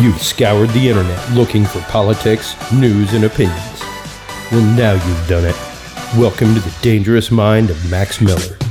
You've scoured the internet looking for politics, news, and opinions. Well, now you've done it. Welcome to the dangerous mind of Max Miller.